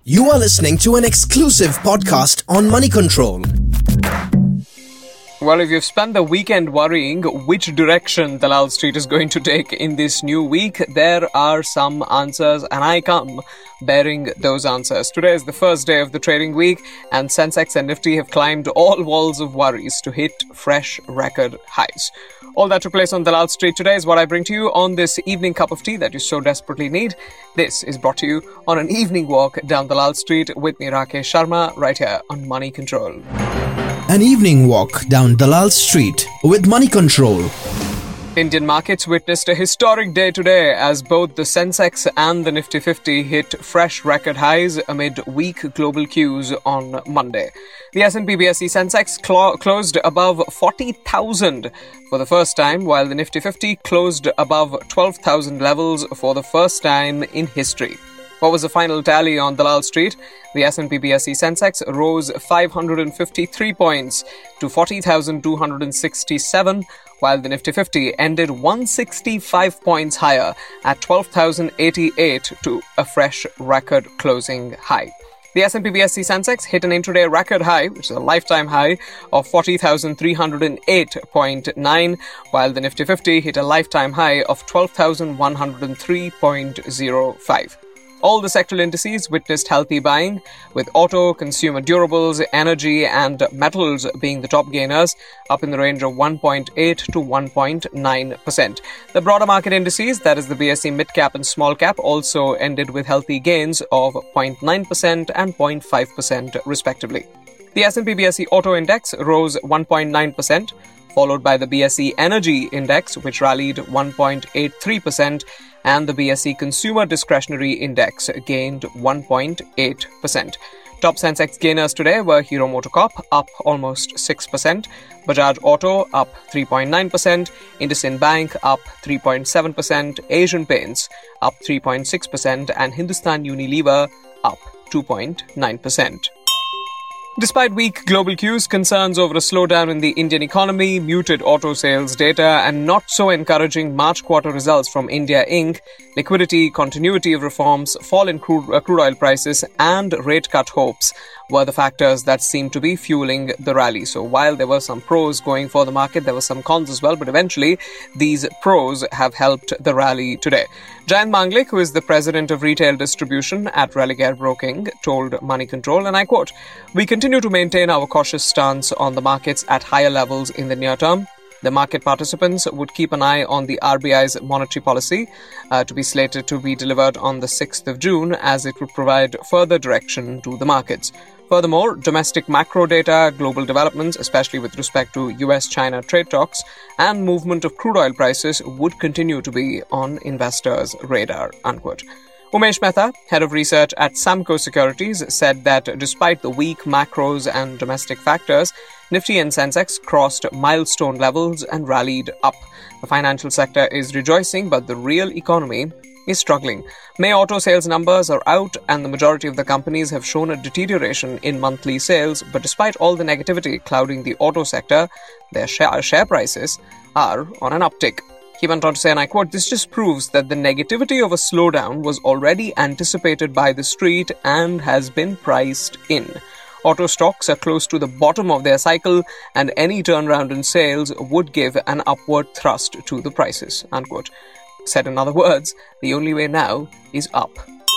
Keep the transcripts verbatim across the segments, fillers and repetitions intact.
You are listening to an exclusive podcast on Money Control. Well, if you've spent the weekend worrying which direction Dalal Street is going to take in this new week, there are some answers, and I come bearing those answers. Today is the first day of the trading week, and Sensex and Nifty have climbed all walls of worries to hit fresh record highs. All that took place on Dalal Street today is what I bring to you on this evening cup of tea that you so desperately need. This is brought to you on an evening walk down Dalal Street with me, Rakesh Sharma, right here on Money Control. An evening walk down Dalal Street with Money Control. Indian markets witnessed a historic day today as both the Sensex and the Nifty fifty hit fresh record highs amid weak global cues on Monday. The S and P B S E Sensex clo- closed above forty thousand for the first time, while the Nifty fifty closed above twelve thousand levels for the first time in history. What was the final tally on Dalal Street? The S and P B S E Sensex rose five hundred fifty-three points to forty thousand two hundred sixty-seven, while the Nifty fifty ended one hundred sixty-five points higher at twelve thousand eighty-eight to a fresh record closing high. The S and P B S E Sensex hit an intraday record high, which is a lifetime high, of forty thousand three hundred eight point nine, while the Nifty fifty hit a lifetime high of twelve thousand one hundred three point zero five. All the sectoral indices witnessed healthy buying, with auto, consumer durables, energy and metals being the top gainers, up in the range of one point eight to one point nine percent. The broader market indices, that is the B S E mid-cap and small-cap, also ended with healthy gains of zero point nine percent and zero point five percent respectively. The S and P B S E Auto Index rose one point nine percent, followed by the B S E Energy Index, which rallied one point eight three percent, and the B S E Consumer Discretionary Index gained one point eight percent. Top Sensex gainers today were Hero MotoCorp, up almost six percent, Bajaj Auto, up three point nine percent, IndusInd Bank, up three point seven percent, Asian Paints, up three point six percent, and Hindustan Unilever, up two point nine percent. Despite weak global cues, concerns over a slowdown in the Indian economy, muted auto sales data, and not so encouraging March quarter results from India Incorporated, liquidity, continuity of reforms, fall in crude, uh, crude oil prices, and rate cut hopes were the factors that seemed to be fueling the rally. So while there were some pros going for the market, there were some cons as well, but eventually these pros have helped the rally today. Jayant Manglik, who is the president of retail distribution at Religare Broking, told Money Control, and I quote, "We continue to maintain our cautious stance on the markets at higher levels in the near term. The market participants would keep an eye on the R B I's monetary policy uh, to be slated to be delivered on the sixth of June, as it would provide further direction to the markets. Furthermore, domestic macro data, global developments, especially with respect to U S China trade talks, and movement of crude oil prices would continue to be on investors' radar." Unquote. Umesh Mehta, head of research at Samco Securities, said that despite the weak macros and domestic factors, Nifty and Sensex crossed milestone levels and rallied up. The financial sector is rejoicing, but the real economy is struggling. May auto sales numbers are out, and the majority of the companies have shown a deterioration in monthly sales, but despite all the negativity clouding the auto sector, their share, share prices are on an uptick. He went on to say, and I quote, "This just proves that the negativity of a slowdown was already anticipated by the street and has been priced in. Auto stocks are close to the bottom of their cycle, and any turnaround in sales would give an upward thrust to the prices." Unquote. Said in other words, the only way now is up.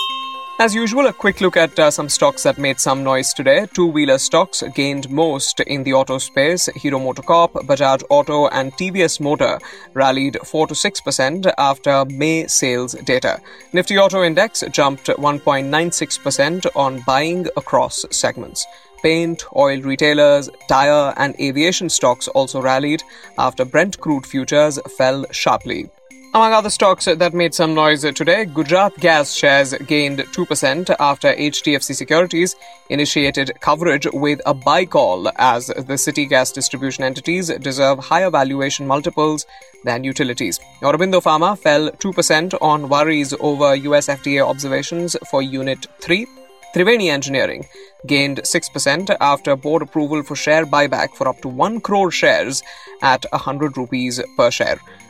As usual, a quick look at uh, some stocks that made some noise today. Two-wheeler stocks gained most in the auto space. Hero MotoCorp, Bajaj Auto and T V S Motor rallied four to six percent after May sales data. Nifty Auto Index jumped one point nine six percent on buying across segments. Paint, oil retailers, tire and aviation stocks also rallied after Brent crude futures fell sharply. Among other stocks that made some noise today, Gujarat Gas shares gained two percent after H D F C Securities initiated coverage with a buy call, as the city gas distribution entities deserve higher valuation multiples than utilities. Aurobindo Pharma fell two percent on worries over U S F D A observations for Unit three. Triveni Engineering gained six percent after board approval for share buyback for up to one crore shares at one hundred rupees per share.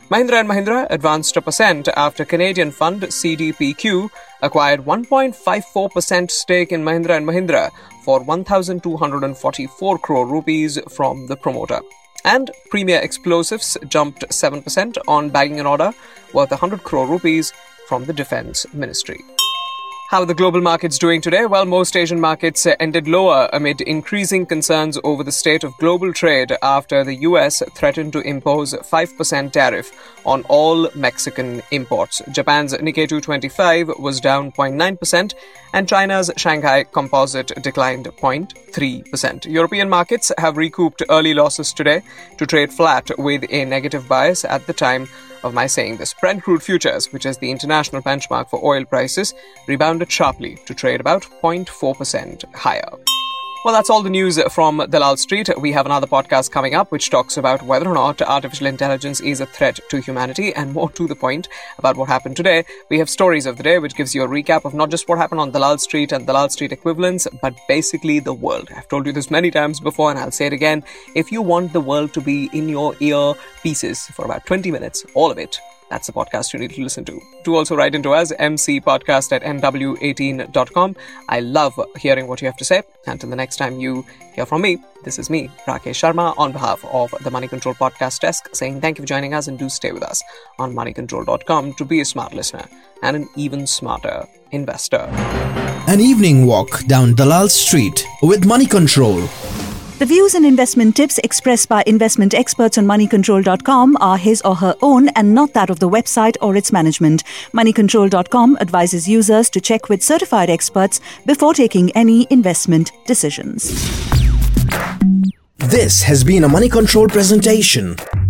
Mahindra and Mahindra advanced a percent after Canadian fund C D P Q acquired one point five four percent stake in Mahindra and Mahindra for one thousand two hundred forty-four crore rupees from the promoter. And Premier Explosives jumped seven percent on bagging an order worth one hundred crore rupees from the Defence Ministry. How are the global markets doing today? Well, most Asian markets ended lower amid increasing concerns over the state of global trade after the U S threatened to impose a five percent tariff on all Mexican imports. Japan's Nikkei two twenty-five was down zero point nine percent and China's Shanghai Composite declined zero point three percent. European markets have recouped early losses today to trade flat with a negative bias at the time of my saying this. Brent crude futures, which is the international benchmark for oil prices, rebounded sharply to trade about zero point four percent higher. Well, that's all the news from Dalal Street. We have another podcast coming up which talks about whether or not artificial intelligence is a threat to humanity, and more to the point about what happened today. We have Stories of the Day, which gives you a recap of not just what happened on Dalal Street and Dalal Street equivalents, but basically the world. I've told you this many times before and I'll say it again. If you want the world to be in your ear pieces for about twenty minutes, all of it, that's the podcast you need to listen to. Do also write into us, mcpodcast at n w eighteen dot com. I love hearing what you have to say. Until the next time you hear from me, this is me, Rakesh Sharma, on behalf of the Money Control Podcast Desk, saying thank you for joining us and do stay with us on money control dot com to be a smart listener and an even smarter investor. An evening walk down Dalal Street with Money Control. The views and investment tips expressed by investment experts on money control dot com are his or her own and not that of the website or its management. money control dot com advises users to check with certified experts before taking any investment decisions. This has been a Money Control presentation.